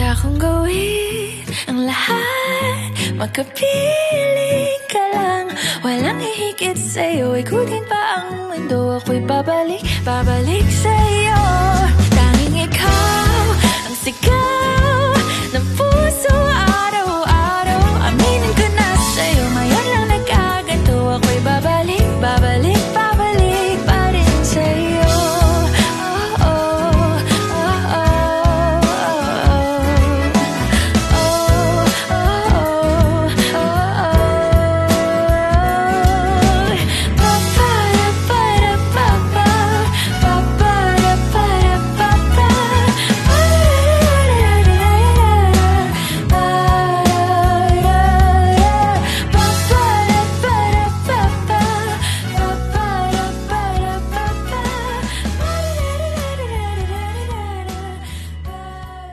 Handa kong gawin ang lahat, makapiling ka lang. Walang hihigit sa'yo, ikutin pa ang mundo. Ako'y babalik, babalik sa'yo.